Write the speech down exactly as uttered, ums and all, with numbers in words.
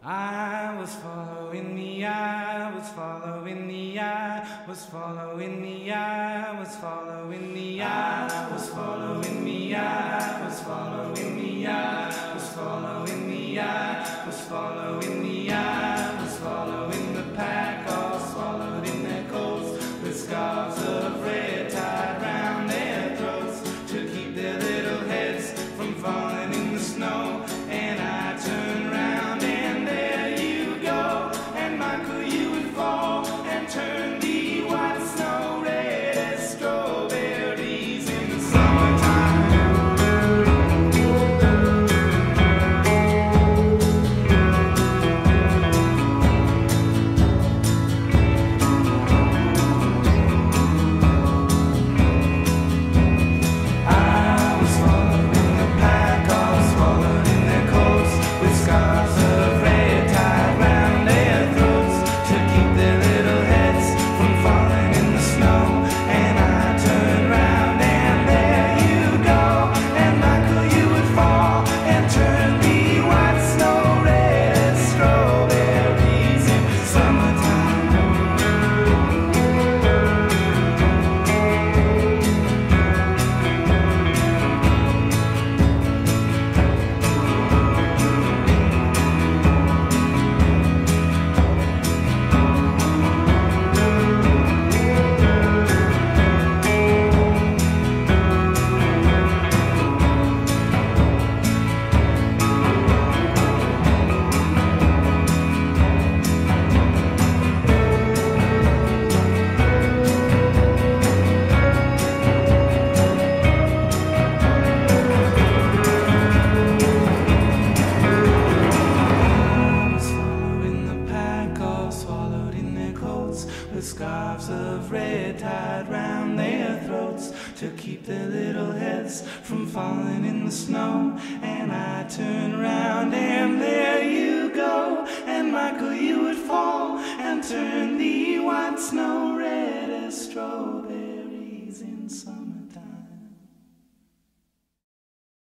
I was following the eye, was following the eye, was following the eye, was following the eye, was following the eye, was following the eye, was following the eye, was following the eye, was following the pack, all swallowed in their coats, with scarves of red tied round their throats to keep their little heads from falling in the snow. And I turned round and there you go, and Michael, you would fall and turn the white snow red as strawberries in the summertime. I was following the pack, all swallowed in their coats, with scarves of red tied round their throats to keep their little heads from falling in the snow. And I turned round and there you go, and Michael, you would fall and turn the white snow red as strawberries in summertime. I was following the pack, all swallowed in their coats, with scarves of red tied round their throats to keep their little heads from falling in the snow. And I turned round and there you go, and Michael, you would fall and turn the white snow